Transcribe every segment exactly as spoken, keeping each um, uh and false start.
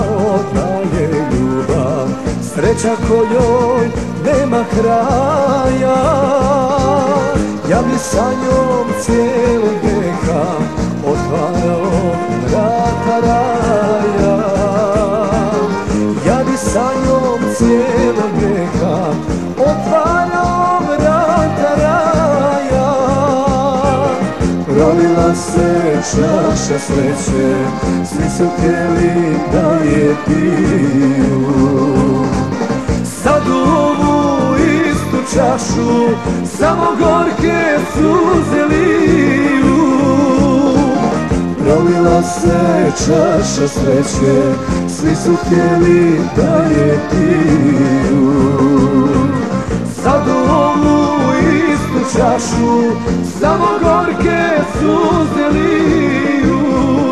znao da je ljubav sreća kojoj nema kraja. Ja bi sa njom cijelog vijeka otvarao vrata raja. Ja bi sa njom cijelog vijeka otvarao vrata raja. Prolila se čaša sreće, svi su htjeli da je piju. Sad u ovu istu čašu samo gorke suze liju. Prolila se čaša sreće, svi su htjeli da je piju. Sad u ovu istu čašu samo gorke suze liju.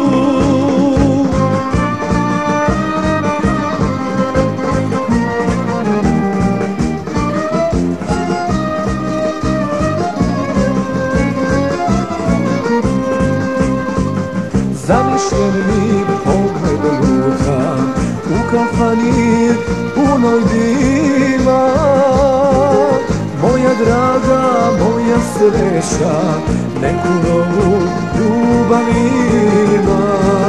Zamišljen mi pogled luka u kafani punoj dima. Moja draga, moja sreća, neku novu ljubav ima.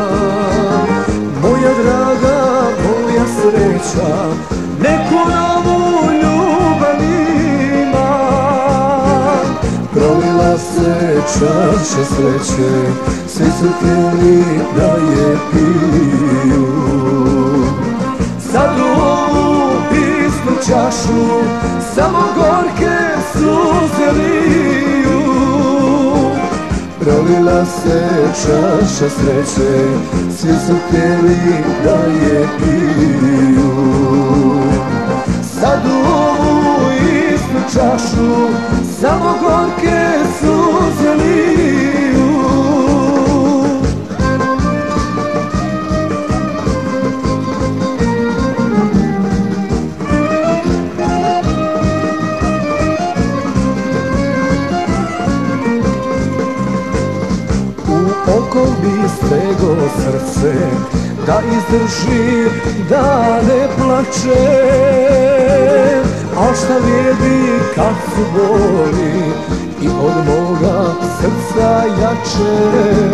Moja draga, moja sreća, neku novu ljubav ima. Prolila se čaša sreće, svi su htjeli da je piju. Sad u ovu istu čašu samo gorke suze liju. Prolila se čaša sreće, svi su htjeli da je piju. Sad u ovu istu čašu samo gorke suze liju. Oko bi stego srce da izdrži, da ne plače. A šta vrijedi kad su boli i od moga srca jače.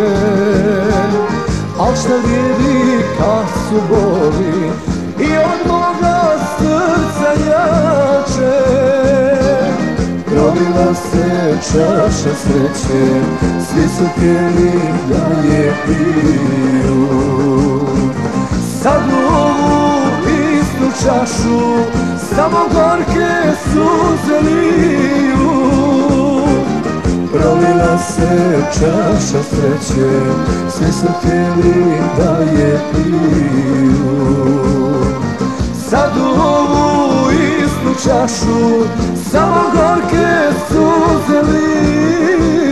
A šta vrijedi kad su boli i od moga srca jače. Prolila se čaša sreće, svi su htjeli da je piju. Sad u ovu istu čašu samo gorke suze liju. Prolila se čaša sreće, svi su htjeli da je piju. Sad u ovu istu čašu samo gorke suze liju.